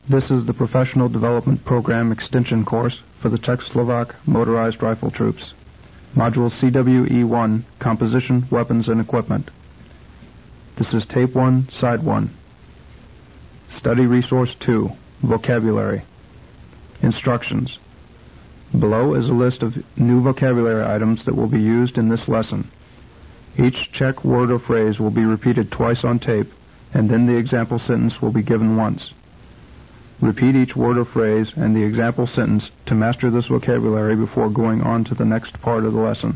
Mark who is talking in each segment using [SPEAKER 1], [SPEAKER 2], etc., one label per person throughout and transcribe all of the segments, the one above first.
[SPEAKER 1] This is the Professional Development Program Extension course for the Czechoslovak Motorized Rifle Troops. Module CWE-1, Composition, Weapons, and Equipment. This is Tape 1, Side 1. Study Resource 2, Vocabulary. Instructions. Below is a list of new vocabulary items that will be used in this lesson. Each Czech word or phrase will be repeated twice on tape, and then the example sentence will be given once. Repeat each word or phrase and the example sentence to master this vocabulary before going on to the next part of the lesson.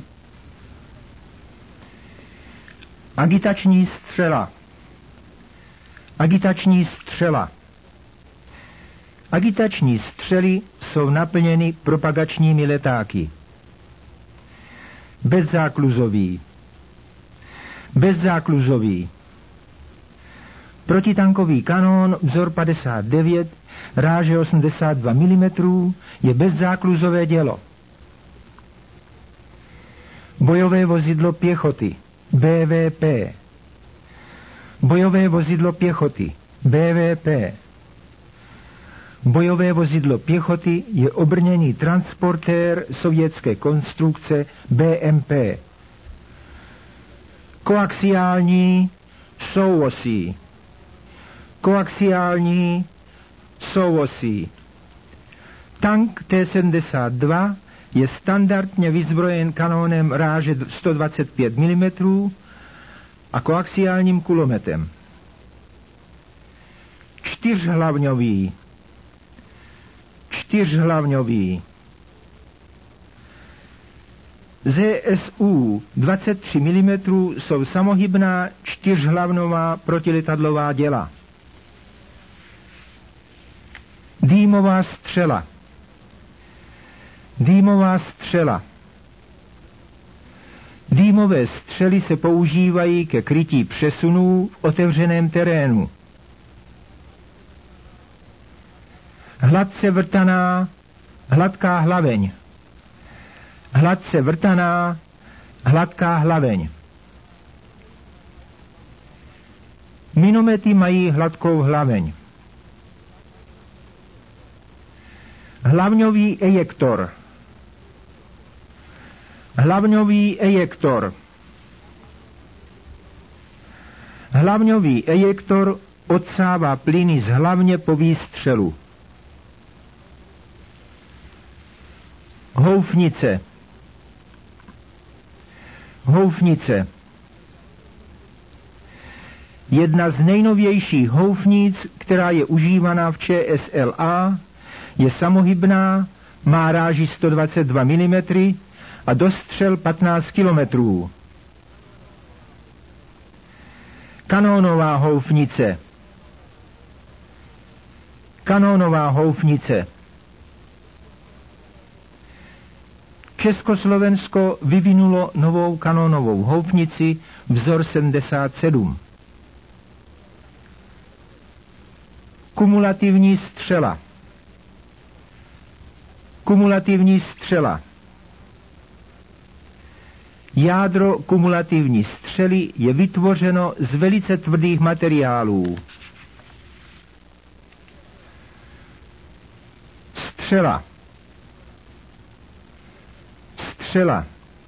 [SPEAKER 2] Agitační střela. Agitační střela. Agitační střely jsou naplněny propagačními letáky. Bezzákluzový. Bezzákluzový. Protitankový kanón vzor 59, ráže 82 mm, je bezzákluzové dělo. Bojové vozidlo pěchoty, BVP. Bojové vozidlo pěchoty, BVP. Bojové vozidlo pěchoty je obrněný transportér sovětské konstrukce BMP. Koaxiální souosí. Koaxiální souosí. Tank T-72 je standardně vyzbrojen kanónem ráže 125 mm a koaxiálním kulometem. Čtyřhlavňový. Čtyřhlavňový. ZSU 23 mm jsou samohybná čtyřhlavňová protiletadlová děla. Dýmová střela. Dýmová střela. Dýmové střely se používají ke krytí přesunů v otevřeném terénu. Hladce vrtaná, hladká hlaveň. Hladce vrtaná, hladká hlaveň. Minomety mají hladkou hlaveň. Hlavňový ejektor. Hlavňový ejektor. Hlavňový ejektor odsává plyny z hlavně po výstřelu. Houfnice. Houfnice. Jedna z nejnovějších houfnic, která je užívaná v ČSLA, je samohybná, má ráži 122 mm a dostřel 15 km. Kanónová houfnice. Kanónová houfnice. Československo vyvinulo novou kanónovou houfnici vzor 77. Kumulativní střela. Kumulativní střela. Jádro kumulativní střely je vytvořeno z velice tvrdých materiálů. Střela. Střela.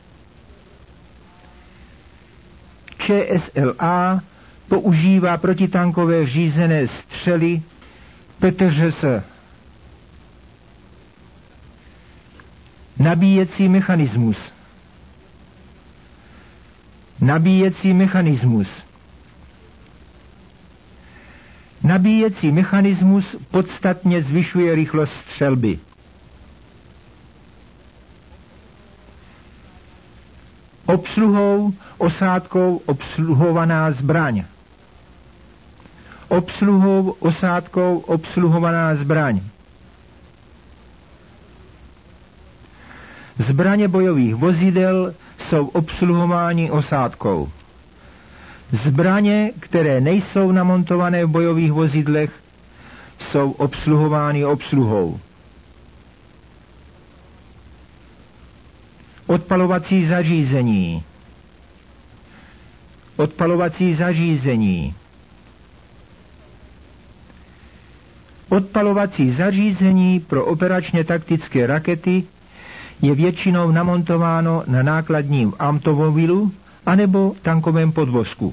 [SPEAKER 2] ČSLA používá protitankové řízené střely PTŘS. Nabíjecí mechanismus. Nabíjecí mechanismus. Nabíjecí mechanismus podstatně zvyšuje rychlost střelby. Obsluhou, osádkou obsluhovaná zbraň. Obsluhou, osádkou obsluhovaná zbraň. Zbraně bojových vozidel jsou obsluhovány osádkou. Zbraně, které nejsou namontované v bojových vozidlech, jsou obsluhovány obsluhou. Odpalovací zařízení. Odpalovací zařízení. Odpalovací zařízení pro operačně taktické rakety je většinou namontováno na nákladním automobilu anebo tankovém podvozku.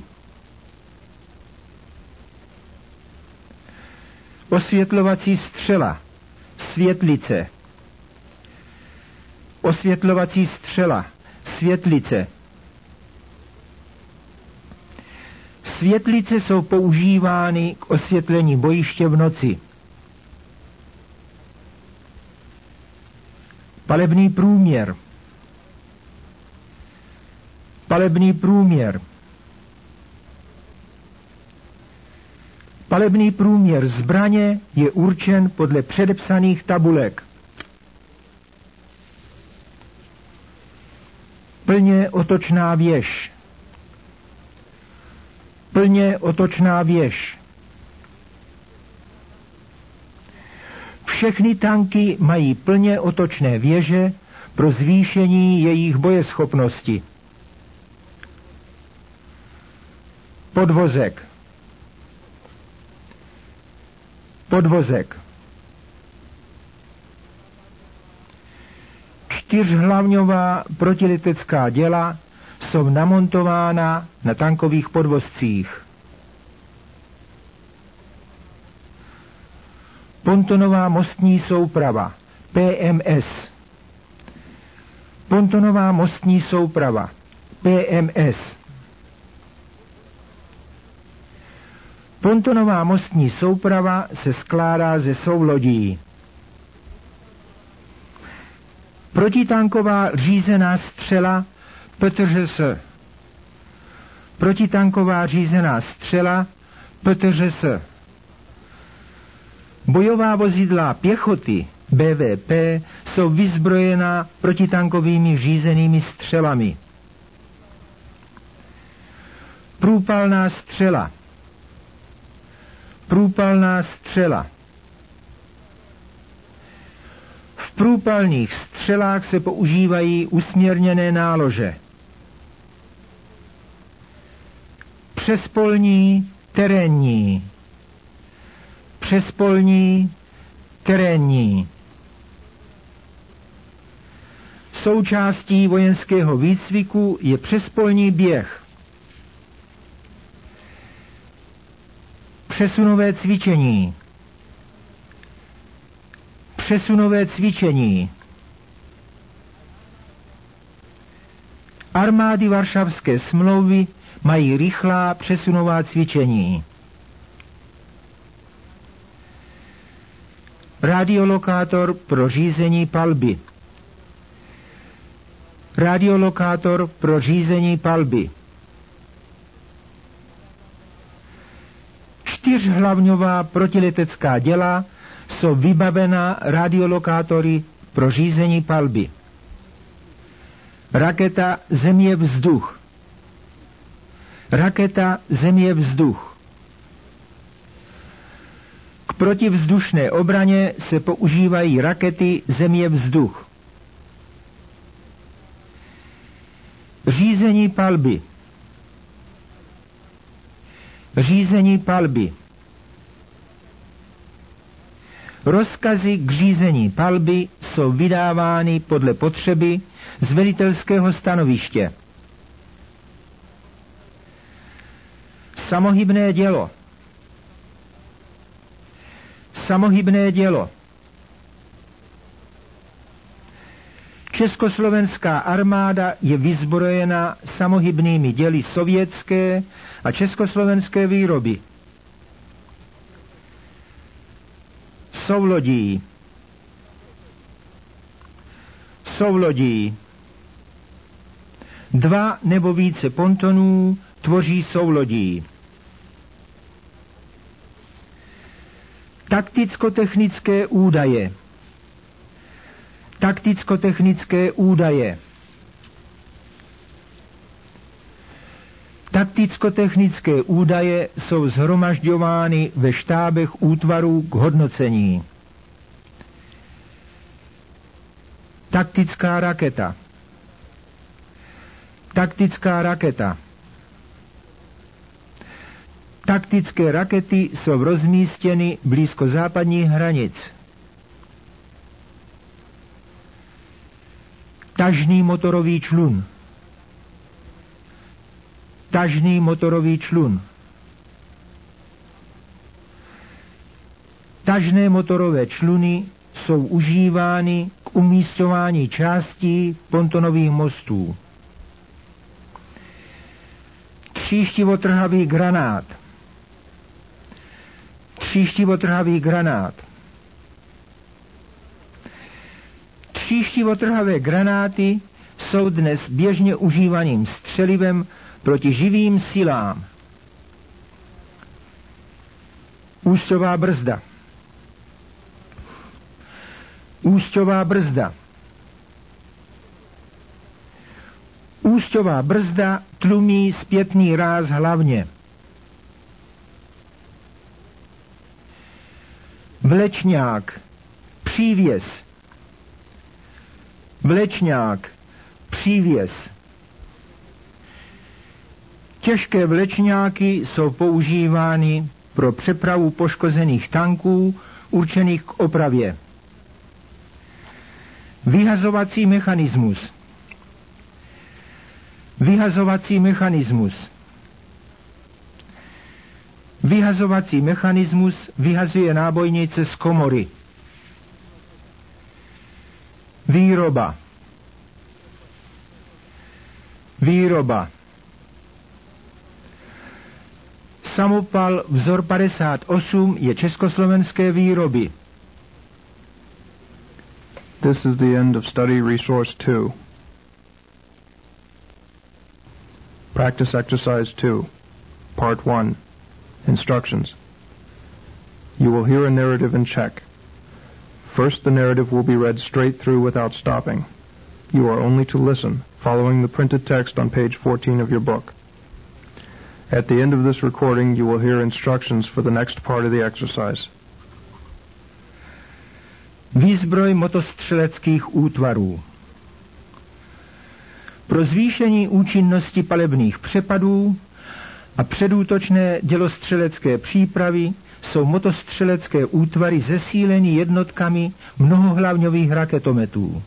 [SPEAKER 2] Osvětlovací střela, světlice. Osvětlovací střela, světlice. Světlice jsou používány k osvětlení bojiště v noci. Palebný průměr. Palebný průměr. Palebný průměr zbraně je určen podle předepsaných tabulek. Plně otočná věž. Plně otočná věž. Všechny tanky mají plně otočné věže pro zvýšení jejich bojeschopnosti. Podvozek. Podvozek. 4hlavňová protiletecká děla jsou namontována na tankových podvozcích. Pontonová mostní souprava, PMS. Pontonová mostní souprava, PMS. Pontonová mostní souprava se skládá ze soulodí. Protitanková řízená střela PTŘS. Protitanková řízená střela PTŘS. Bojová vozidla pěchoty BVP jsou vyzbrojena protitankovými řízenými střelami. Průpalná střela. Průpalná střela. V průpalných střelách se používají usměrněné nálože. Přespolní, terénní. Přespolní, terénní. Součástí vojenského výcviku je přespolní běh. Přesunové cvičení. Přesunové cvičení. Armády Varšavské smlouvy mají rychlá přesunová cvičení. Radiolokátor pro řízení palby. Radiolokátor pro řízení palby. 4hlavňová protiletecká děla jsou vybavena radiolokátory pro řízení palby. Raketa země-vzduch. Raketa země-vzduch. K protivzdušné obraně se používají rakety země-vzduch. Řízení palby. Řízení palby. Rozkazy k řízení palby jsou vydávány podle potřeby z velitelského stanoviště. Samohybné dělo. Samohybné dělo. Československá armáda je vyzbrojena samohybnými děly sovětské a československé výroby. Soulodí. Soulodí. 2 nebo více pontonů tvoří soulodí. Takticko-technické údaje. Takticko-technické údaje. Takticko-technické údaje jsou shromažďovány ve štábech útvarů k hodnocení. Taktická raketa. Taktická raketa. Taktické rakety jsou rozmístěny blízko západních hranic. Tažný motorový člun. Tažný motorový člun. Tažné motorové čluny jsou užívány k umísťování částí pontonových mostů. Tříštivotrhavý granát. Tříštivotrhavý granát. Tříštivotrhavé granáty jsou dnes běžně užívaným střelivem proti živým silám. Úsťová brzda. Úsťová brzda. Úsťová brzda tlumí zpětný ráz hlavně. Vlečňák, přívěs. Vlečňák, přívěs. Těžké vlečňáky jsou používány pro přepravu poškozených tanků určených k opravě. Vyhazovací mechanismus. Vyhazovací mechanismus. Vyhazovací mechanismus vyhazuje nábojnice z komory. Výroba. Výroba. Samopal vzor 58 je československé výroby.
[SPEAKER 1] This is the end of study resource 2. Practice exercise 2, part 1. Instructions. You will hear a narrative in Czech. First, the narrative will be read straight through without stopping. You are only to listen, following the printed text on page 14 of your book. At the end of this recording, you will hear instructions for the next part of the exercise.
[SPEAKER 2] Výzbroj motostřeleckých útvarů. Pro zvýšení účinnosti palebných přepadů a předútočné dělostřelecké přípravy jsou motostřelecké útvary zesíleny jednotkami mnohohlavňových raketometů.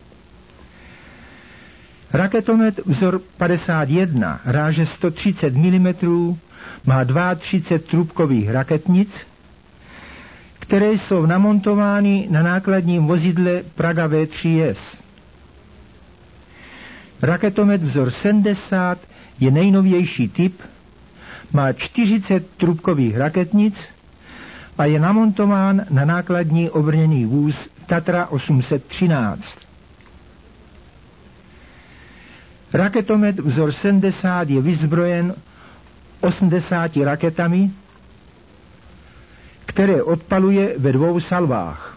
[SPEAKER 2] Raketomet vzor 51 ráže 130 mm má 32 trubkových raketnic, které jsou namontovány na nákladním vozidle Praga V3S. Raketomet vzor 70 je nejnovější typ, má 40 trubkových raketnic a je namontován na nákladní obrněný vůz Tatra 813. Raketomet vzor 70 je vyzbrojen 80 raketami, které odpaluje ve 2 salvách.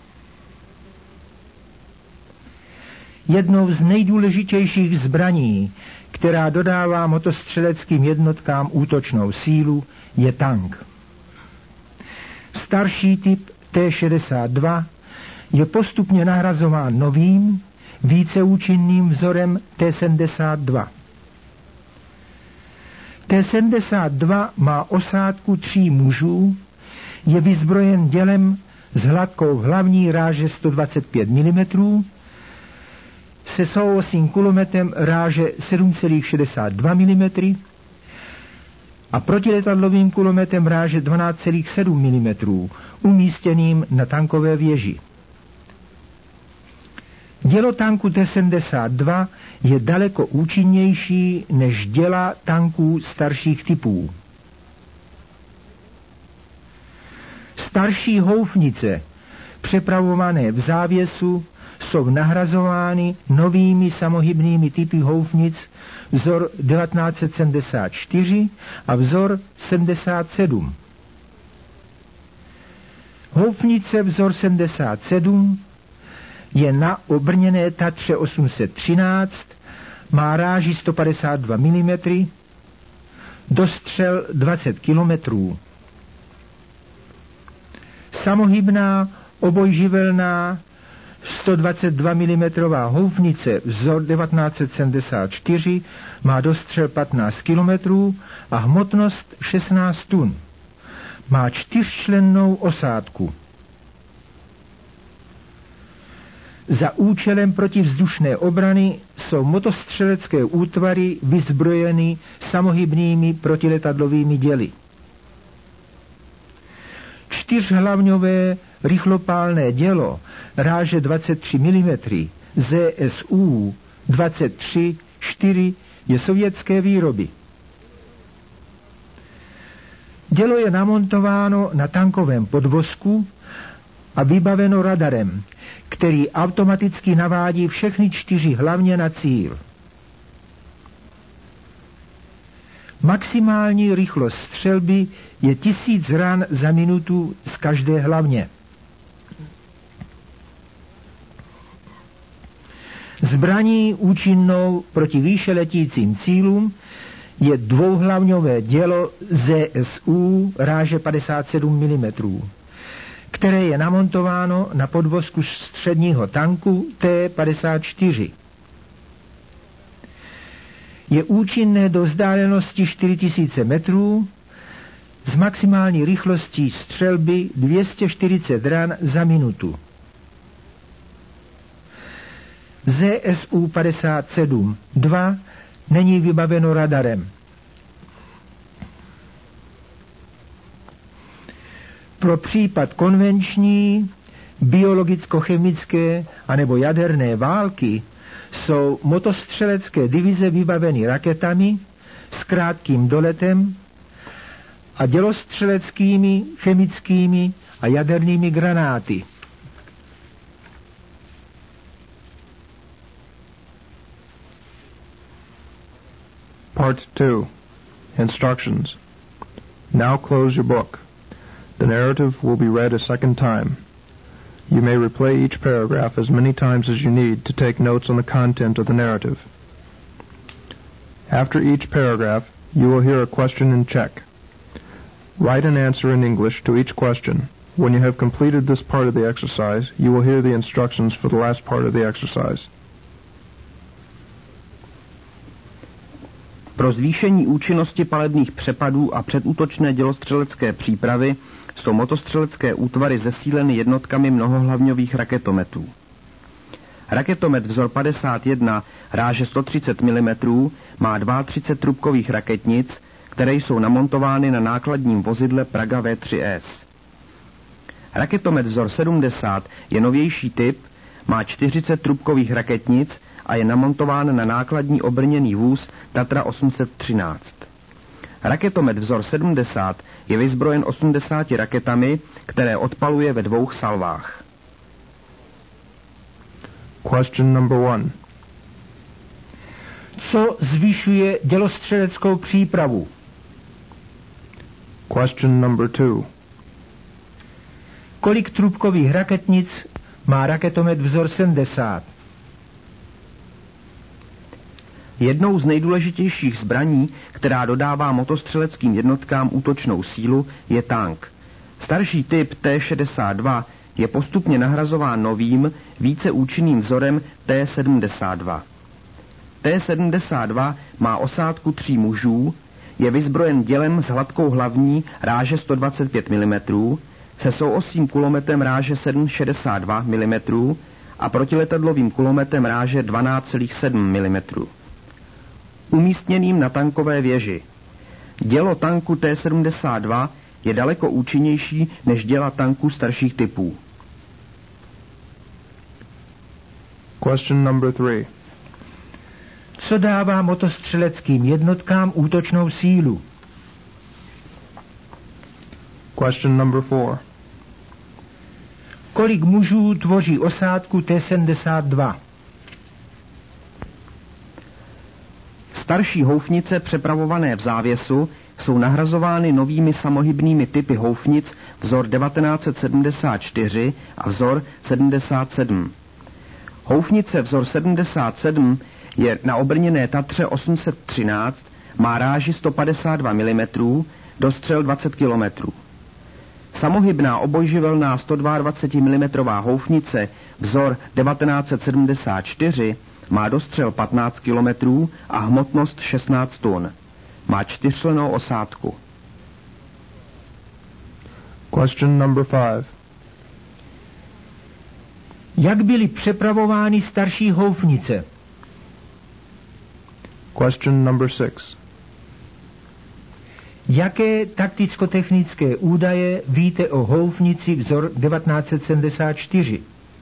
[SPEAKER 2] Jednou z nejdůležitějších zbraní, která dodává motostřeleckým jednotkám útočnou sílu, je tank. Starší typ T-62 je postupně nahrazován novým, více účinným vzorem T-72. T-72 má osádku 3 mužů, je vyzbrojen dělem s hladkou hlavní ráže 125 mm, se souosím kulometem ráže 7,62 mm a protiletadlovým kulometem ráže 12,7 mm, umístěným na tankové věži. Dělo tanku T-72 je daleko účinnější než děla tanků starších typů. Starší houfnice, přepravované v závěsu, jsou nahrazovány novými samohybnými typy houfnic vzor 1974 a vzor 77. Houfnice vzor 77 je na obrněné Tatře 813, má ráži 152 mm, dostřel 20 km. Samohybná obojživelná 122 mm houfnice vzor 1974 má dostřel 15 km a hmotnost 16 tun. má 4člennou osádku. Za účelem protivzdušné obrany jsou motostřelecké útvary vyzbrojeny samohybnými protiletadlovými děly. 4hlavňové rychlopálné dělo ráže 23 mm ZSU 23-4 je sovětské výroby. Dělo je namontováno na tankovém podvozku a vybaveno radarem, který automaticky navádí všechny 4 hlavně na cíl. Maximální rychlost střelby je 1000 ran za minutu z každé hlavně. Zbraní účinnou proti výše letícím cílům je dvouhlavňové dělo ZSU ráže 57 mm, které je namontováno na podvozku středního tanku T-54. Je účinné do vzdálenosti 4000 metrů s maximální rychlostí střelby 240 ran za minutu. ZSU 57-2 není vybaveno radarem. Pro případ konvenční, biologicko-chemické anebo jaderné války jsou motostřelecké divize vybaveny raketami s krátkým doletem a dělostřeleckými, chemickými a jadernými granáty.
[SPEAKER 1] Part 2. Instructions. Now close your book. The narrative will be read a second time. You may replay each paragraph as many times as you need to take notes on the content of the narrative. After each paragraph, you will hear a question in Czech. Write an answer in English to each question. When you have completed this part of the exercise, you will hear the instructions for the last part of the exercise.
[SPEAKER 3] Pro zvýšení účinnosti palebných přepadů a předútočné dělostřelecké přípravy jsou motostřelecké útvary zesíleny jednotkami mnohohlavňových raketometů. Raketomet vzor 51 ráže 130 mm má 32 trubkových raketnic, které jsou namontovány na nákladním vozidle Praga V3S. Raketomet vzor 70 je novější typ, má 40 trubkových raketnic a je namontován na nákladní obrněný vůz Tatra 813. Raketomet vzor 70 je vyzbrojen 80 raketami, které odpaluje ve 2 salvách.
[SPEAKER 1] Question number 1.
[SPEAKER 2] Co zvyšuje dělostřeleckou přípravu?
[SPEAKER 1] Question number 2.
[SPEAKER 2] Kolik trubkových raketnic má raketomet vzor 70?
[SPEAKER 3] Jednou z nejdůležitějších zbraní, která dodává motostřeleckým jednotkám útočnou sílu, je tank. Starší typ T-62 je postupně nahrazován novým, více účinným vzorem T-72. T-72 má osádku 3 mužů, je vyzbrojen dělem s hladkou hlavní ráže 125 mm, se souosím kulometem ráže 7,62 mm a protiletadlovým kulometem ráže 12,7 mm. Umístěným na tankové věži. Dělo tanku T-72 je daleko účinnější než děla tanků starších typů.
[SPEAKER 1] Question number 3.
[SPEAKER 2] Co dává motostřeleckým jednotkám útočnou sílu?
[SPEAKER 1] Question number 4.
[SPEAKER 2] Kolik mužů tvoří osádku T-72?
[SPEAKER 3] Starší houfnice přepravované v závěsu jsou nahrazovány novými samohybnými typy houfnic vzor 1974 a vzor 77. Houfnice vzor 77 je na obrněné Tatře 813, má ráži 152 mm, dostřel 20 km. Samohybná obojživelná 122 mm houfnice vzor 1974 má dostřel 15 km a hmotnost 16 tun. Má 4člennou osádku.
[SPEAKER 1] Question number 5.
[SPEAKER 2] Jak byly přepravovány starší houfnice?
[SPEAKER 1] Question number 6.
[SPEAKER 2] Jaké takticko-technické údaje víte o houfnici vzor 1974?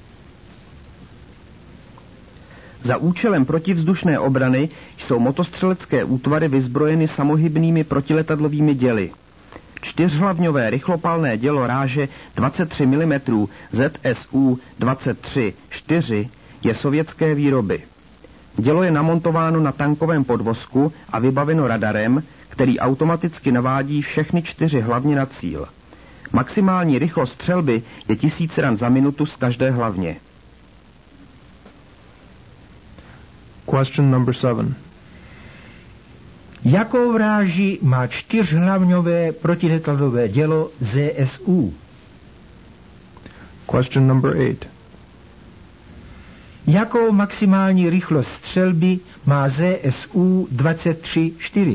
[SPEAKER 3] Za účelem protivzdušné obrany jsou motostřelecké útvary vyzbrojeny samohybnými protiletadlovými děly. Čtyřhlavňové rychlopalné dělo ráže 23 mm ZSU 23-4 je sovětské výroby. Dělo je namontováno na tankovém podvozku a vybaveno radarem, který automaticky navádí všechny 4 hlavně na cíl. Maximální rychlost střelby je 1000 ran za minutu z každé hlavně.
[SPEAKER 1] Question number 7.
[SPEAKER 2] Jakou ráži má čtyřhlavňové protiletadlové dělo ZSU?
[SPEAKER 1] Question number 8.
[SPEAKER 2] Jakou maximální rychlost střelby má ZSU 23-4?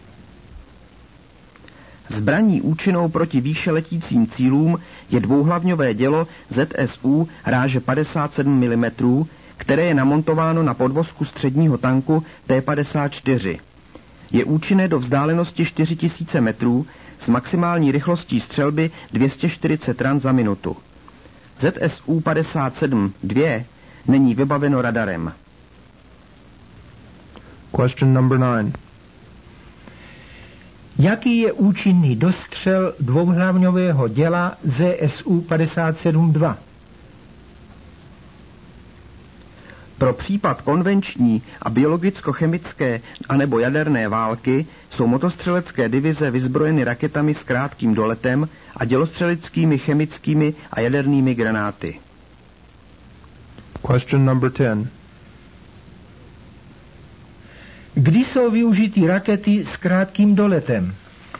[SPEAKER 3] Zbraní účinnou proti výše letícím cílům je dvouhlavňové dělo ZSU ráže 57 mm, které je namontováno na podvozku středního tanku T-54. Je účinné do vzdálenosti 4000 metrů s maximální rychlostí střelby 240 ran za minutu. ZSU 57-2 není vybaveno radarem.
[SPEAKER 1] Question number 9.
[SPEAKER 2] Jaký je účinný dostřel dvouhlavňového děla ZSU 57-2?
[SPEAKER 3] Pro případ konvenční a biologicko-chemické anebo jaderné války jsou motostřelecké divize vyzbrojeny raketami s krátkým doletem a dělostřeleckými, chemickými a jadernými granáty.
[SPEAKER 1] Question number 10.
[SPEAKER 2] Kdy jsou využity rakety s krátkým doletem?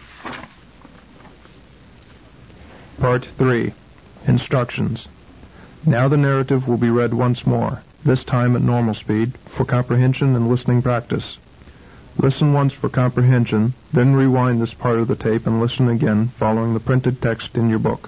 [SPEAKER 1] Part 3. Instructions. Now the narrative will be read once more, this time at normal speed, for comprehension and listening practice. Listen once for comprehension, then rewind this part of the tape and listen again, following the printed text in your book.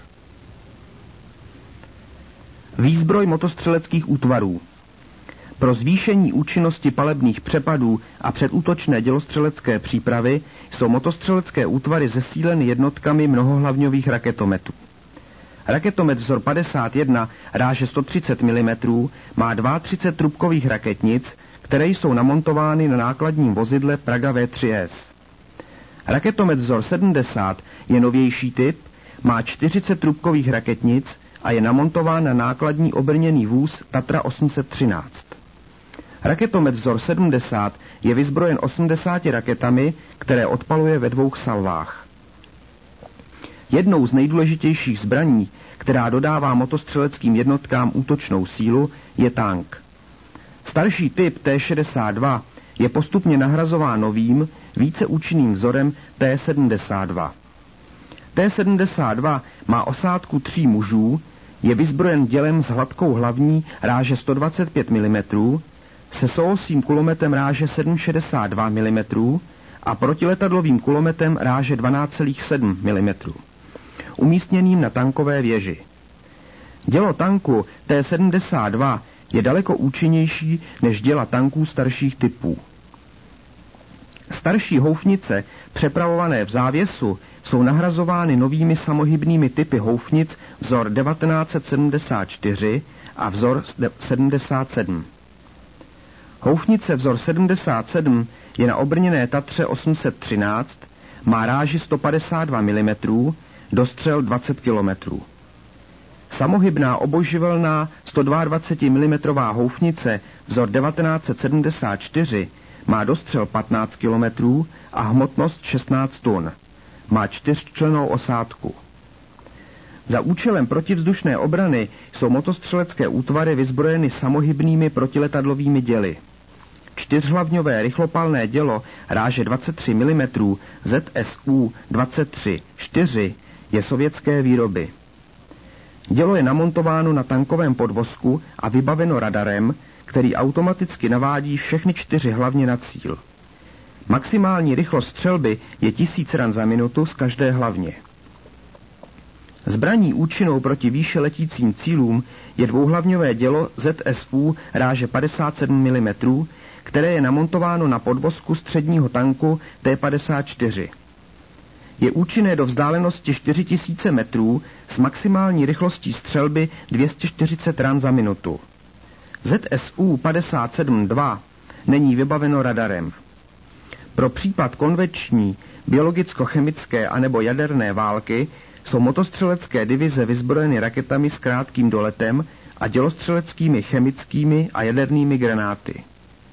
[SPEAKER 3] Výzbroj motostřeleckých útvarů. Pro zvýšení účinnosti palebných přepadů a předútočné dělostřelecké přípravy jsou motostřelecké útvary zesíleny jednotkami mnohohlavňových raketometů. Raketomet vzor 51 ráže 130 mm má 32 trubkových raketnic, které jsou namontovány na nákladním vozidle Praga V3S. Raketomet vzor 70 je novější typ, má 40 trubkových raketnic a je namontován na nákladní obrněný vůz Tatra 813. Raketomet vzor 70 je vyzbrojen 80 raketami, které odpaluje ve 2 salvách. Jednou z nejdůležitějších zbraní, která dodává motostřeleckým jednotkám útočnou sílu, je tank. Starší typ T-62 je postupně nahrazován novým, více účinným vzorem T-72. T-72 má osádku 3 mužů, je vyzbrojen dělem s hladkou hlavní ráže 125 mm, se soosím kulometem ráže 7,62 mm a protiletadlovým kulometem ráže 12,7 mm, umístěným na tankové věži. Dělo tanku T-72 je daleko účinnější než děla tanků starších typů. Starší houfnice, přepravované v závěsu, jsou nahrazovány novými samohybnými typy houfnic vzor 1974 a vzor 77. Houfnice vzor 77 je na obrněné Tatře 813, má ráži 152 mm, dostřel 20 km. Samohybná obojživelná 122 mm houfnice vzor 1974 má dostřel 15 km a hmotnost 16 tun. Má 4člennou osádku. Za účelem protivzdušné obrany jsou motostřelecké útvary vyzbrojeny samohybnými protiletadlovými děly. Čtyřhlavňové rychlopalné dělo ráže 23 mm ZSU 23-4 je sovětské výroby. Dělo je namontováno na tankovém podvozku a vybaveno radarem, který automaticky navádí všechny 4 hlavně na cíl. Maximální rychlost střelby je 1000 ran za minutu z každé hlavně. Zbraní účinnou proti výše letícím cílům je dvouhlavňové dělo ZSU ráže 57 mm, které je namontováno na podvozku středního tanku T-54. Je účinné do vzdálenosti 4000 metrů s maximální rychlostí střelby 240 ran za minutu. ZSU 57-2 není vybaveno radarem. Pro případ konvenční, biologicko-chemické anebo jaderné války jsou motostřelecké divize vyzbrojeny raketami s krátkým doletem a dělostřeleckými chemickými a jadernými granáty.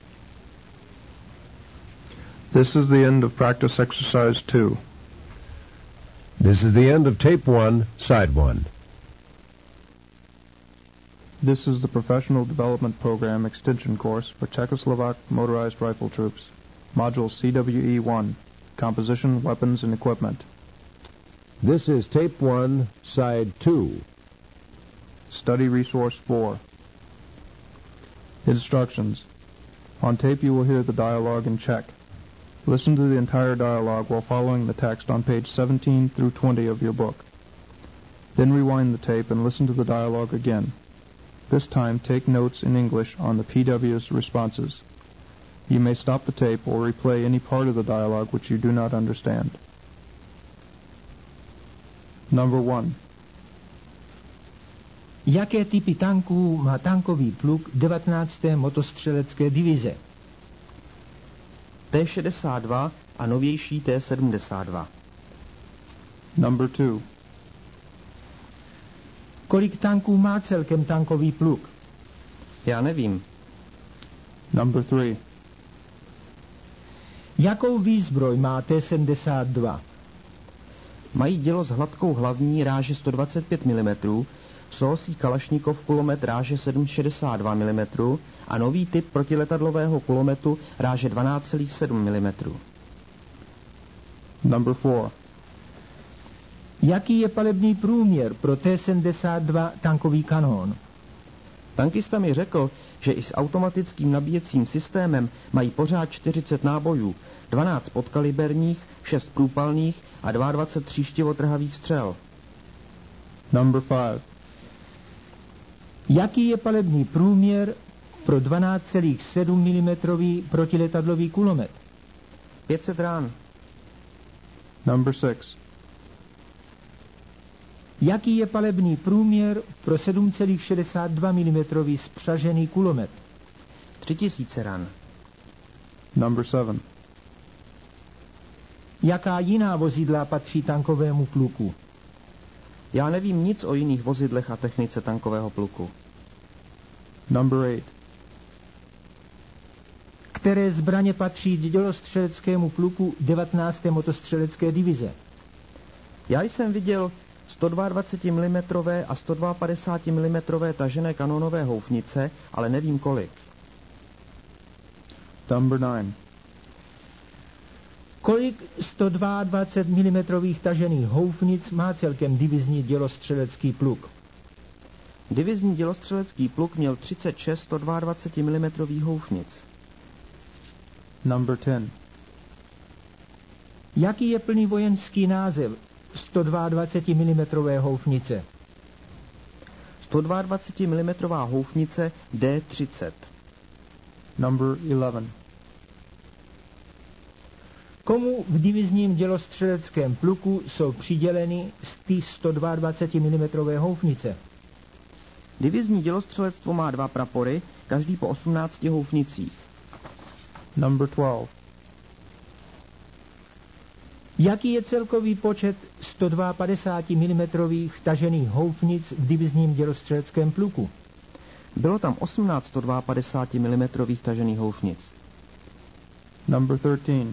[SPEAKER 1] This is the end of practice exercise 2.
[SPEAKER 4] This is the end of tape 1, side 1.
[SPEAKER 1] This is the Professional Development Program Extension Course for Czechoslovak Motorized Rifle Troops, Module CWE-1, Composition, Weapons, and Equipment.
[SPEAKER 4] This is tape 1, side 2.
[SPEAKER 1] Study Resource 4. Instructions. On tape you will hear the dialogue in Czech. Listen to the entire dialogue while following the text on page 17 through 20 of your book. Then rewind the tape and listen to the dialogue again. This time take notes in English on the PW's responses. You may stop the tape or replay any part of the dialogue which you do not understand. Number 1.
[SPEAKER 2] Jaké typy tanků má tankový pluk 19. motostřelecké divize?
[SPEAKER 3] T-62 a novější T-72.
[SPEAKER 1] Number 2.
[SPEAKER 2] Kolik tanků má celkem tankový pluk?
[SPEAKER 3] Já nevím.
[SPEAKER 1] Number 3.
[SPEAKER 2] Jakou výzbroj má T-72?
[SPEAKER 3] Mají dělo s hladkou hlavní ráže 125 mm, Sohosí Kalašnikov kulomet ráže 7,62 mm a nový typ protiletadlového kulometu ráže 12,7 mm.
[SPEAKER 1] Number 4.
[SPEAKER 2] Jaký je palebný průměr pro T-72 tankový kanón?
[SPEAKER 3] Tankista mi řekl, že i s automatickým nabíjecím systémem mají pořád 40 nábojů, 12 podkaliberních, 6 průpalných a 22 tříštivotrhavých střel.
[SPEAKER 1] Number 5.
[SPEAKER 2] Jaký je palebný průměr pro 12,7 mm protiletadlový kulomet?
[SPEAKER 3] 500 rán.
[SPEAKER 1] Number 6.
[SPEAKER 2] Jaký je palebný průměr pro 7,62 mm spřažený kulomet?
[SPEAKER 3] 3000 ran.
[SPEAKER 1] Number 7.
[SPEAKER 2] Jaká jiná vozidla patří tankovému pluku?
[SPEAKER 3] Já nevím nic o jiných vozidlech a technice tankového pluku.
[SPEAKER 1] Number 8.
[SPEAKER 2] Které zbraně patří dělostřeleckému pluku 19. motostřelecké divize?
[SPEAKER 3] Já jsem viděl 122 mm a 152 mm tažené kanonové houfnice, ale nevím kolik.
[SPEAKER 1] Number 9.
[SPEAKER 2] Kolik 122 mm tažených houfnic má celkem divizní dělostřelecký pluk?
[SPEAKER 3] Divizní dělostřelecký pluk měl 36 122 mm houfnic.
[SPEAKER 1] Number 10.
[SPEAKER 2] Jaký je plný vojenský název 122 mm houfnice?
[SPEAKER 3] 122 mm houfnice D30.
[SPEAKER 1] Number 11.
[SPEAKER 2] Komu v divizním dělostřeleckém pluku jsou přiděleny ty 122 mm houfnice?
[SPEAKER 3] Divizní dělostřelectvo má 2 prapory, každý po 18 houfnicích.
[SPEAKER 1] Number 12.
[SPEAKER 2] Jaký je celkový počet 152 mm tažených houfnic v divizním dělostřeleckém pluku?
[SPEAKER 3] Bylo tam 18 152 mm tažených houfnic.
[SPEAKER 1] Number 13.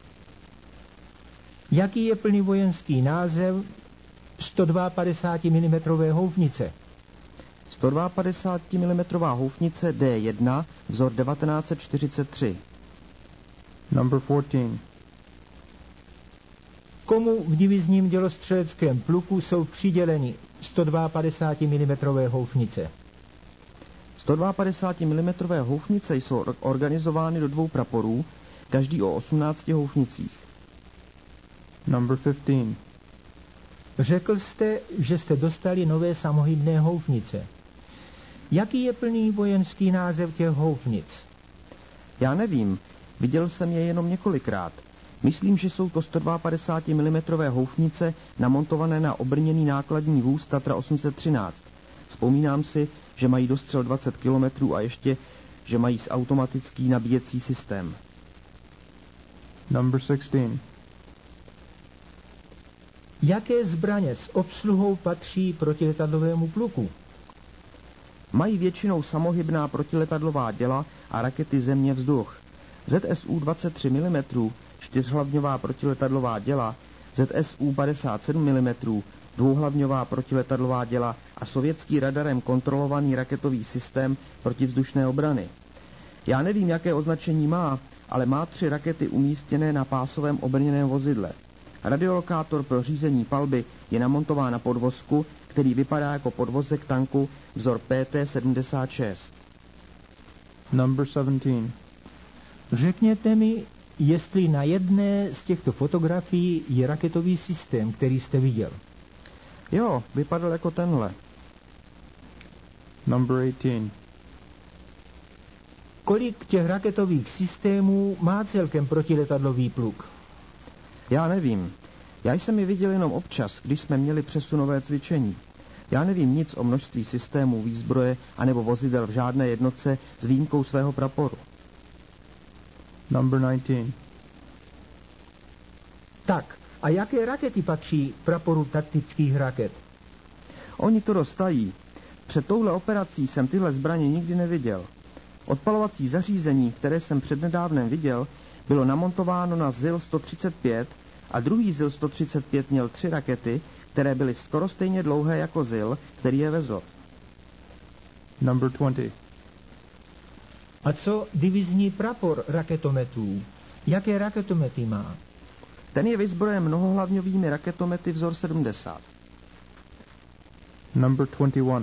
[SPEAKER 2] Jaký je plný vojenský název 152 mm houfnice?
[SPEAKER 3] 152 mm houfnice D1, vzor 1943.
[SPEAKER 1] Number 14.
[SPEAKER 3] Komu v divizním dělostřeleckém pluku jsou přiděleny 152 mm houfnice? 152 mm houfnice jsou organizovány do 2 praporů, každý o 18 houfnicích.
[SPEAKER 1] Number 15.
[SPEAKER 2] Řekl jste, že jste dostali nové samohybné houfnice. Jaký je plný vojenský název těch houfnic?
[SPEAKER 3] Já nevím, viděl jsem je jenom několikrát. Myslím, že jsou to 152 mm houfnice namontované na obrněný nákladní vůz Tatra 813. Vzpomínám si, že mají dostřel 20 km a ještě, že mají automatický nabíjecí systém.
[SPEAKER 1] Number 16.
[SPEAKER 2] Jaké zbraně s obsluhou patří protiletadlovému pluku?
[SPEAKER 3] Mají většinou samohybná protiletadlová děla a rakety země-vzduch. ZSU 23 mm, čtyřhlavňová protiletadlová děla, ZSU 57 mm, dvouhlavňová protiletadlová děla a sovětský radarem kontrolovaný raketový systém protivzdušné obrany. Já nevím, jaké označení má, ale má 3 rakety umístěné na pásovém obrněném vozidle. Radiolokátor pro řízení palby je namontován na podvozku, který vypadá jako podvozek tanku vzor PT-76.
[SPEAKER 1] Number 17.
[SPEAKER 2] Řekněte mi, jestli na jedné z těchto fotografií je raketový systém, který jste viděl.
[SPEAKER 3] Jo, vypadal jako tenhle.
[SPEAKER 1] Number 18.
[SPEAKER 2] Kolik těch raketových systémů má celkem protiletadlový pluk?
[SPEAKER 3] Já nevím. Já jsem je viděl jenom občas, když jsme měli přesunové cvičení. Já nevím nic o množství systémů výzbroje anebo vozidel v žádné jednotce s výjimkou svého praporu.
[SPEAKER 1] Number 19.
[SPEAKER 2] Tak, a jaké rakety patří praporu taktických raket?
[SPEAKER 3] Oni to dostají. Před touhle operací jsem tyhle zbraně nikdy neviděl. Odpalovací zařízení, které jsem přednedávnem viděl, bylo namontováno na ZIL-135 a druhý ZIL-135 měl 3 rakety, které byly skoro stejně dlouhé jako ZIL, který je vezl.
[SPEAKER 1] Number 20.
[SPEAKER 2] A co divizní prapor raketometů? Jaké raketomety má?
[SPEAKER 3] Ten je vyzbrojen mnohohlavňovými raketomety vzor 70.
[SPEAKER 1] Number 21.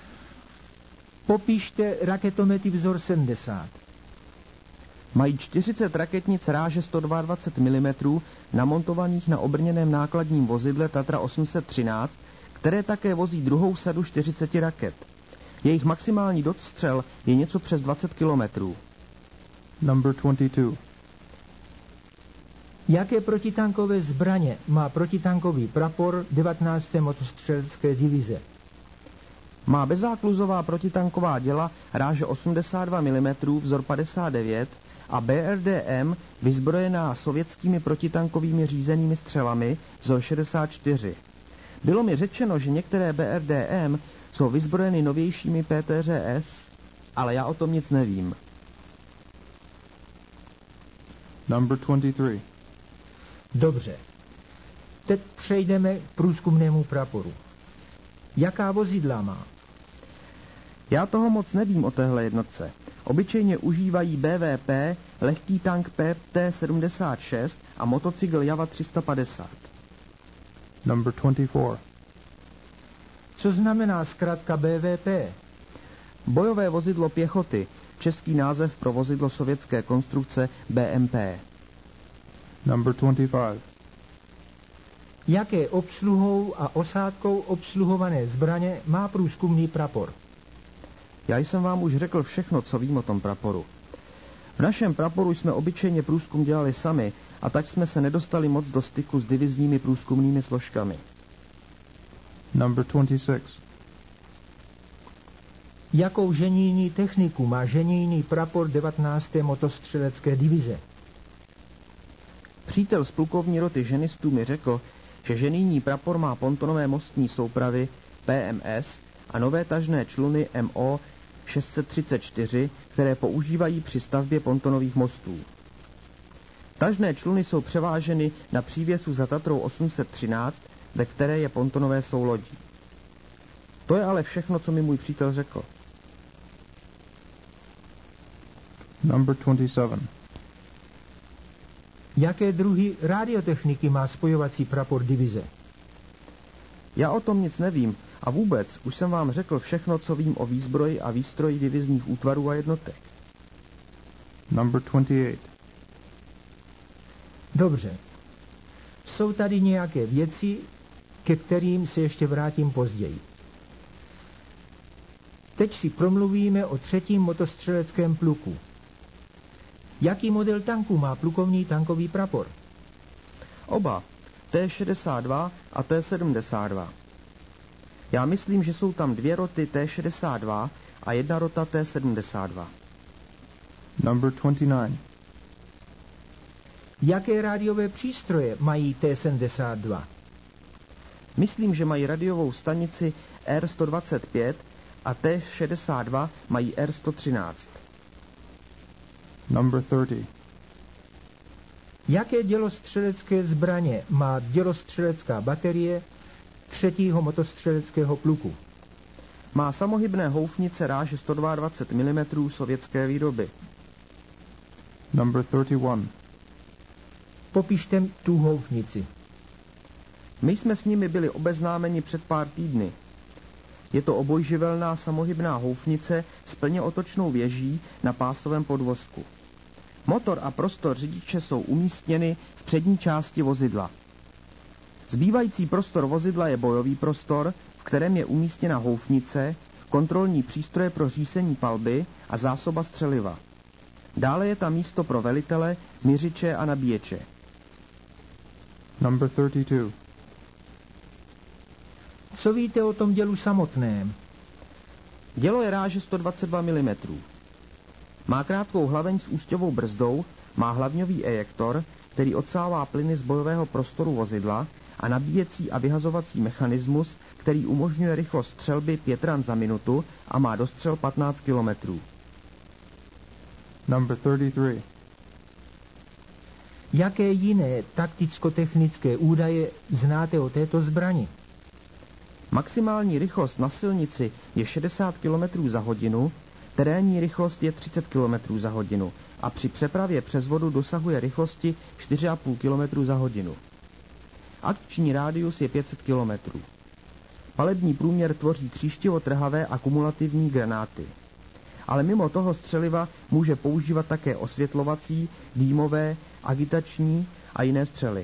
[SPEAKER 2] Popište raketomety vzor 70.
[SPEAKER 3] Mají 40 raketnic ráže 122 mm namontovaných na obrněném nákladním vozidle Tatra 813, které také vozí druhou sadu 40 raket. Jejich maximální dostřel je něco přes 20 km.
[SPEAKER 1] Number 22.
[SPEAKER 2] Jaké protitankové zbraně má protitankový prapor 19. motostřelecké divize?
[SPEAKER 3] Má bezzákluzová protitanková děla ráže 82 mm vzor 59 a BRDM vyzbrojená sovětskými protitankovými řízenými střelami vzor 64. Bylo mi řečeno, že některé BRDM jsou vyzbrojeny novějšími PTŘS, ale já o tom nic nevím.
[SPEAKER 1] Number 23.
[SPEAKER 2] Dobře. Teď přejdeme k průzkumnému praporu. Jaká vozidla má?
[SPEAKER 3] Já toho moc nevím o téhle jednotce. Obyčejně užívají BVP, lehký tank PT-76 a motocykl Java 350.
[SPEAKER 1] Number 24.
[SPEAKER 2] Co znamená zkratka BVP?
[SPEAKER 3] Bojové vozidlo pěchoty, český název pro vozidlo sovětské konstrukce BMP.
[SPEAKER 1] Number 25.
[SPEAKER 2] Jaké obsluhou a osádkou obsluhované zbraně má průzkumný prapor?
[SPEAKER 3] Já jsem vám už řekl všechno, co vím o tom praporu. V našem praporu jsme obyčejně průzkum dělali sami a tak jsme se nedostali moc do styku s divizními průzkumnými složkami.
[SPEAKER 1] Number 26.
[SPEAKER 2] Jakou ženijní techniku má ženijný prapor 19. motostřelecké divize?
[SPEAKER 3] Přítel z plukovní roty ženistů mi řekl, že ženijní prapor má pontonové mostní soupravy PMS a nové tažné čluny MO 634, které používají při stavbě pontonových mostů. Tažné čluny jsou převáženy na přívěsu za Tatrou 813, ve které je pontonové soulodí. To je ale všechno, co mi můj přítel řekl.
[SPEAKER 1] Number 27.
[SPEAKER 2] Jaké druhy radiotechniky má spojovací prapor divize?
[SPEAKER 3] Já o tom nic nevím a vůbec už jsem vám řekl všechno, co vím o výzbroji a výstroji divizních útvarů a jednotek.
[SPEAKER 1] Number 28.
[SPEAKER 2] Dobře. Jsou tady nějaké věci, ke kterým se ještě vrátím později. Teď si promluvíme o 3. motostřeleckém pluku. Jaký model tanku má plukovní tankový prapor?
[SPEAKER 3] Oba, T-62 a T-72. Já myslím, že jsou tam 2 roty T-62 a 1 rota T-72.
[SPEAKER 1] Number 29.
[SPEAKER 2] Jaké rádiové přístroje mají T-72?
[SPEAKER 3] Myslím, že mají radiovou stanici R125 a T-62 mají R113.
[SPEAKER 1] Number 30.
[SPEAKER 2] Jaké dělostřelecké zbraně má dělostřelecká baterie 3. motostřeleckého pluku?
[SPEAKER 3] Má samohybné houfnice ráže 122 mm sovětské výroby.
[SPEAKER 1] Number 31.
[SPEAKER 2] Popište tu houfnici.
[SPEAKER 3] My jsme s nimi byli obeznámeni před pár týdny. Je to obojživelná samohybná houfnice s plně otočnou věží na pásovém podvozku. Motor a prostor řidiče jsou umístěny v přední části vozidla. Zbývající prostor vozidla je bojový prostor, v kterém je umístěna houfnice, kontrolní přístroje pro řízení palby a zásoba střeliva. Dále je tam místo pro velitele, měřiče a nabíječe.
[SPEAKER 1] Number 32.
[SPEAKER 2] Co víte o tom dělu samotném?
[SPEAKER 3] Dělo je ráže 122 mm. Má krátkou hlaveň s úsťovou brzdou, má hlavňový ejektor, který odsává plyny z bojového prostoru vozidla a nabíjecí a vyhazovací mechanismus, který umožňuje rychlost střelby 5 ran za minutu a má dostřel 15 km.
[SPEAKER 1] Number 33.
[SPEAKER 2] Jaké jiné takticko-technické údaje znáte o této zbrani?
[SPEAKER 3] Maximální rychlost na silnici je 60 km za hodinu, terénní rychlost je 30 km za hodinu a při přepravě přes vodu dosahuje rychlosti 4,5 km za hodinu. Akční rádius je 500 km. Palební průměr tvoří tříštivotrhavé a kumulativní granáty. Ale mimo toho střeliva může používat také osvětlovací, dýmové, agitační a jiné střely.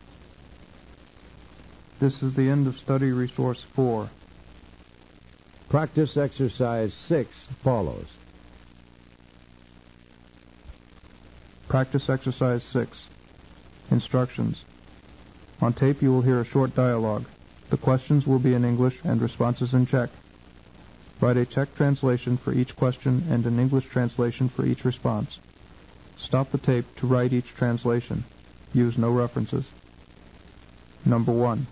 [SPEAKER 1] This is the end of study resource 4.
[SPEAKER 4] Practice exercise 6 follows.
[SPEAKER 1] Practice exercise 6. Instructions. On tape you will hear a short dialogue. The questions will be in English and responses in Czech. Write a Czech translation for each question and an English translation for each response. Stop the tape to write each translation. Use no references. Number 1.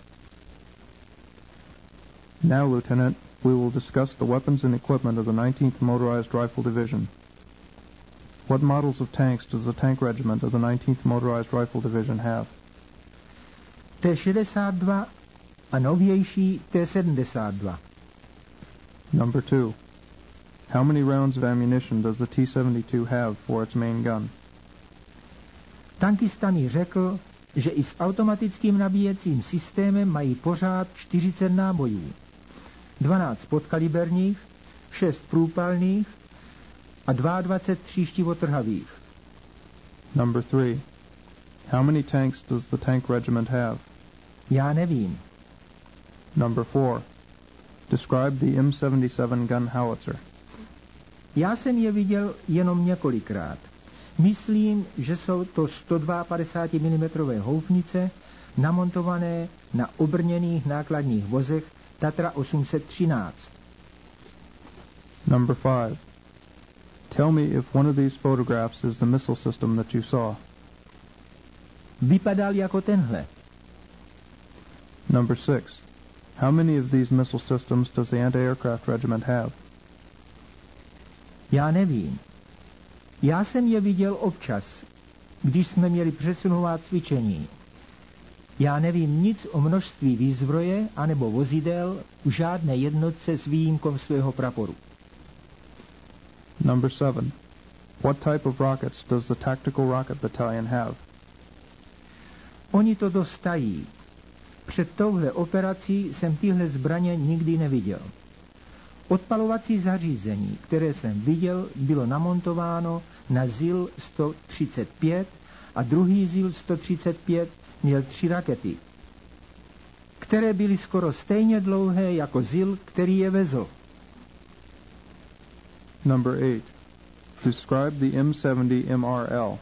[SPEAKER 1] Now, Lieutenant, we will discuss the weapons and equipment of the 19th Motorized Rifle Division. What models of tanks does the tank regiment of the 19th Motorized Rifle Division have?
[SPEAKER 2] T-62 a novější T-72.
[SPEAKER 1] Number 2. How many rounds of ammunition does the T-72 have for its main gun?
[SPEAKER 2] Tankista mi řekl, že i s automatickým nabíjecím systémem mají pořád 40 nábojů. 12 podkaliberních, 6 průpalných a 22 tříštivotrhavých.
[SPEAKER 1] Number 3. How many tanks does the tank regiment have?
[SPEAKER 2] Já nevím.
[SPEAKER 1] Number 4. Describe the M77 gun howitzer.
[SPEAKER 2] Já jsem je viděl jenom několikrát. Myslím, že jsou to 152 mm houfnice namontované na obrněných nákladních vozech Tatra 813.
[SPEAKER 1] Number 5. Tell me if one of these photographs is the missile system that you saw.
[SPEAKER 2] Vypadal jako tenhle.
[SPEAKER 1] Number 6. How many of these missile systems does the anti-aircraft regiment have?
[SPEAKER 2] Já nevím. Já jsem je viděl občas, když jsme měli přesunová cvičení. Já nevím nic o množství výzbroje anebo vozidel v žádné jednotce s výjimkou svého praporu.
[SPEAKER 1] Number 7. What type of rockets does the Tactical Rocket Battalion have?
[SPEAKER 2] Oni to dostají. Před touhle operací jsem tyhle zbraně nikdy neviděl. Odpalovací zařízení, které jsem viděl, bylo namontováno na ZIL 135 a druhý ZIL 135 měl 3 rakety. které byly skoro stejně dlouhé jako zil, který je vezl.
[SPEAKER 1] Number 8. Describe the M70 MRL.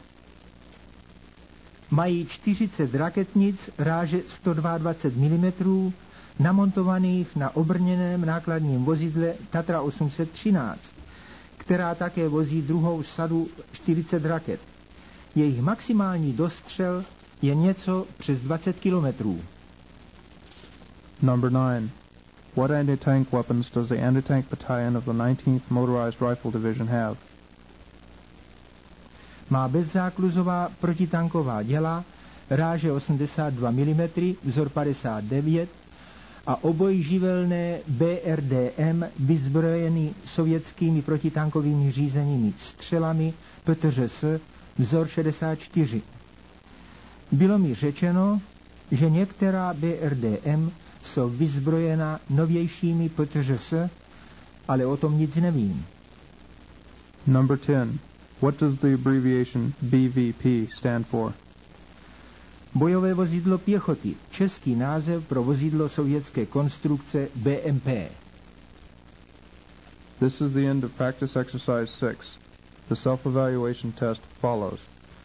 [SPEAKER 2] Mají 40 raketnic ráže 122 mm namontovaných na obrněném nákladním vozidle Tatra 813, která také vozí druhou sadu 40 raket. Jejich maximální dostřel je něco přes 20 kilometrů.
[SPEAKER 1] Number 9. What anti-tank weapons does the anti-tank battalion of the 19th Motorized Rifle Division have?
[SPEAKER 2] Má bezzákluzová protitanková děla ráže 82 mm, vzor 59 a obojživelné BRDM vyzbrojený sovětskými protitankovými řízenými střelami PTŘS vzor 64. Bylo mi řečeno, že některá BRDM jsou vyzbrojena novějšími PTŘS, ale o tom nic nevím.
[SPEAKER 1] Number 10. What does the abbreviation BVP stand for?
[SPEAKER 2] Bojové vozidlo pěchoty, český název pro vozidlo sovětské konstrukce BMP.
[SPEAKER 1] This is the end of practice exercise 6. The self-evaluation test follows.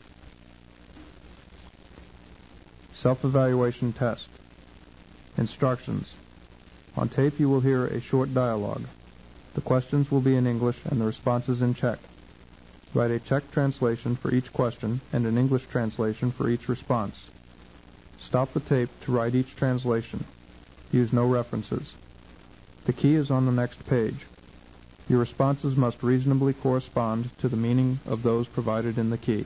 [SPEAKER 1] Self-evaluation test. Instructions. On tape you will hear a short dialogue. The questions will be in English and the responses in Czech. Write a Czech translation for each question and an English translation for each response. Stop the tape to write each translation. Use no references. The key is on the next page. Your responses must reasonably correspond to the meaning of those provided in the key.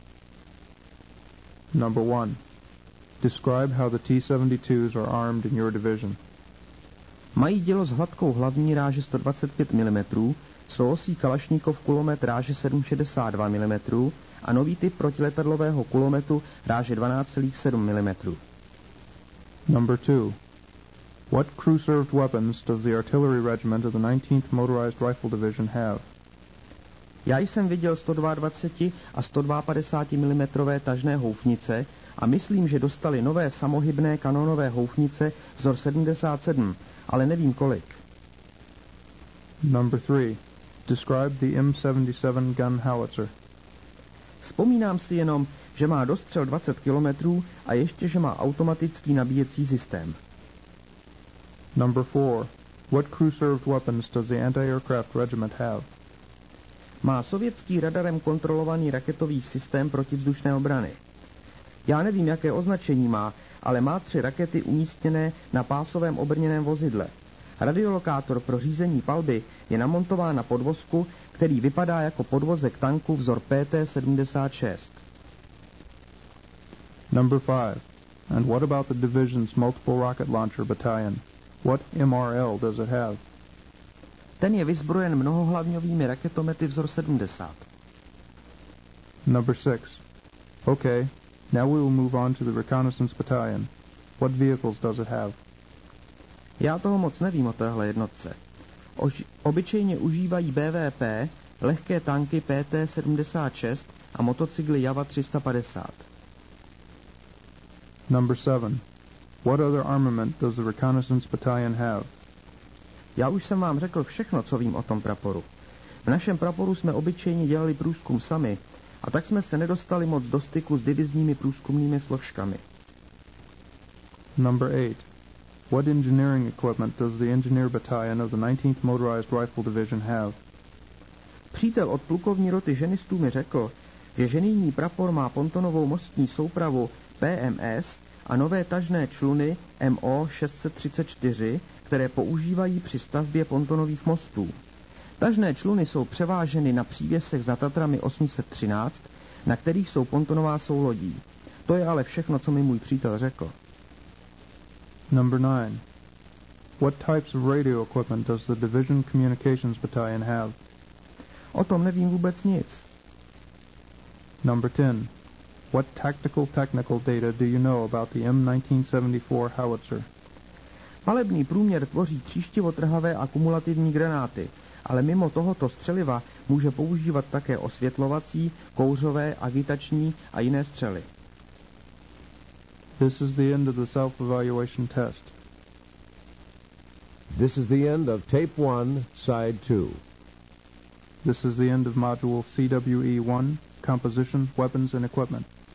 [SPEAKER 1] Number 1. Describe how the T-72s are armed in your division.
[SPEAKER 3] Mají dělo s hladkou hlavní ráže 125 mm, soosí Kalašníkov kulomet ráže 7,62 mm a nový typ protiletadlového kulometu ráže 12,7 mm.
[SPEAKER 1] Number 2. What crew-served weapons does the artillery regiment of the 19th Motorized Rifle Division have?
[SPEAKER 3] Já jsem viděl 122 a 152 mm tažné houfnice a myslím, že dostali nové samohybné kanonové houfnice vzor 77, ale nevím kolik.
[SPEAKER 1] Number 3. Describe the M77 gun howitzer.
[SPEAKER 3] Vzpomínám si jenom, že má dostřel 20 km a ještě, že má automatický nabíjecí systém.
[SPEAKER 1] Number 4. What crew-served weapons does the anti-aircraft regiment have?
[SPEAKER 3] Má sovětský radarem kontrolovaný raketový systém protivzdušné obrany. Já nevím, jaké označení má, ale má 3 rakety umístěné na pásovém obrněném vozidle. Radiolokátor pro řízení palby je namontován na podvozku, který vypadá jako podvozek tanku vzor PT-76.
[SPEAKER 1] Number 5. And what about the division's multiple rocket launcher battalion? What MRL does it have?
[SPEAKER 3] Ten je vyzbrojen mnohohlavňovými raketomety vzor 70.
[SPEAKER 1] Number 6. Okay, now we will move on to the reconnaissance battalion. What vehicles does it have?
[SPEAKER 3] Já toho moc nevím o téhle jednotce. Obyčejně užívají BVP, lehké tanky PT-76 a motocykly Java 350.
[SPEAKER 1] Number 7. What other armament does the reconnaissance battalion have?
[SPEAKER 3] Já už jsem vám řekl všechno, co vím o tom praporu. V našem praporu jsme obyčejně dělali průzkum sami, a tak jsme se nedostali moc do styku s divizními průzkumnými složkami.
[SPEAKER 1] Number 8. What engineering equipment does the engineer battalion of the 19th Motorized Rifle Division have?
[SPEAKER 3] Přítel od plukovní roty ženistů mi řekl, že ženijní prapor má pontonovou mostní soupravu PMS a nové tažné čluny MO 634, které používají při stavbě pontonových mostů. Tažné čluny jsou převáženy na přívěsech za Tatrami 813, na kterých jsou pontonová soulodí. To je ale všechno, co mi můj přítel řekl.
[SPEAKER 1] Number 9. What types of radio equipment does the Division Communications Battalion have?
[SPEAKER 3] O tom nevím vůbec nic.
[SPEAKER 1] Number 10. What technical data do you know about the M1974 howitzer?
[SPEAKER 3] Palebný průměr tvoří tříštivotrhavé akumulativní granáty, ale mimo tohoto střeliva může používat také osvětlovací, kouřové, agitační a jiné střely.
[SPEAKER 1] This is the end of the self-evaluation test.
[SPEAKER 4] This is the end of Tape 1, Side 2.
[SPEAKER 1] This is the end of Module CWE-1, Composition, Weapons, and Equipment.